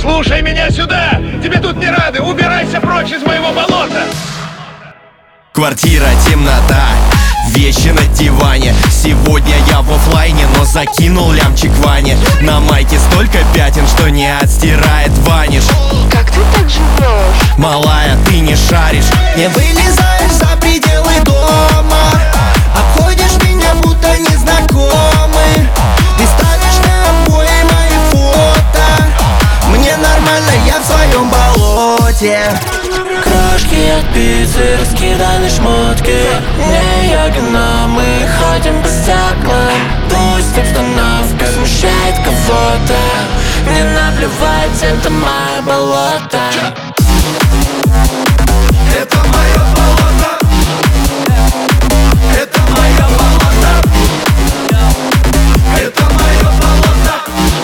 Слушай меня сюда! Тебе тут не рады! Убирайся прочь из моего болота! Квартира, темнота, вещи на диване. Сегодня я в оффлайне, но закинул лямчик Ване. На майке столько пятен, что не отстирает ваниш. Как ты так живешь? Малая, ты не шаришь. Не вылезаешь за пределы дома, обходишь меня будто незнакомый. Ты ставишь на обои мои фото. Мне нормально, я в своем болоте. Крошки от пиццы, раскиданы шмотки. Не йогина, мы ходим по стеклам. Пусть обстановка смущает кого-то. Мне наплевать, это мое болото. Это мое болото. Это мое болото. Это мое болото.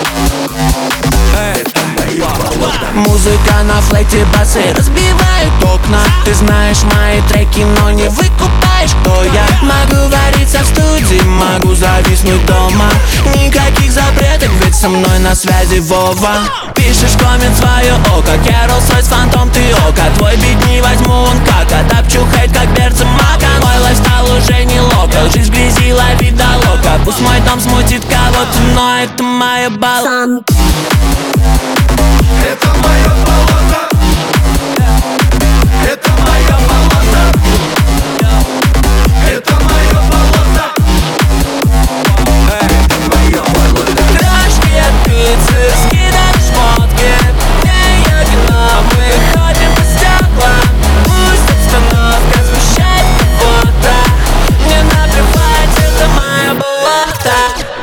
Это мое болото. Музыка на флейте, басы разбивают окна. Ты знаешь мои треки, но не выкупаешь, кто я. Могу вариться в студии, могу зависнуть дома. Никаких запретов, ведь со мной на связи Вова. Пишешь коммент свое око, я Rolls-Royce Phantom, ты око. Твой бит не возьму, он кака. Топчу хейт, как берца мака. Мой лайфстайл уже не локал. Жизнь в грязи, лови до лока. Пусть мой дом смутит кого-то, но это моя болото. Это мое болото. Это мое болото. Это мое болото. Это мое болото. Крошки от пиццы, скиданы шмотки. Не йогина, мы ходим по стеклам. Пусть обстановка смущает кого-то. Мне наплевать, это мое болото.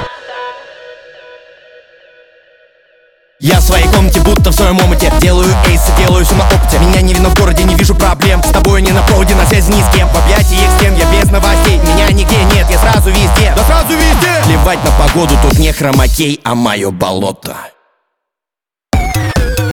Я в своей комнате, будто в своем омуте. Делаю эйсы, делаю все на опыте. Меня не видно в городе, не вижу проблем. С тобой не на проводе, на связи ни с кем. В объятиях стен, я без новостей. Меня нигде нет, я сразу везде. Да сразу везде. Плевать на погоду, тут не хромакей, а мое болото.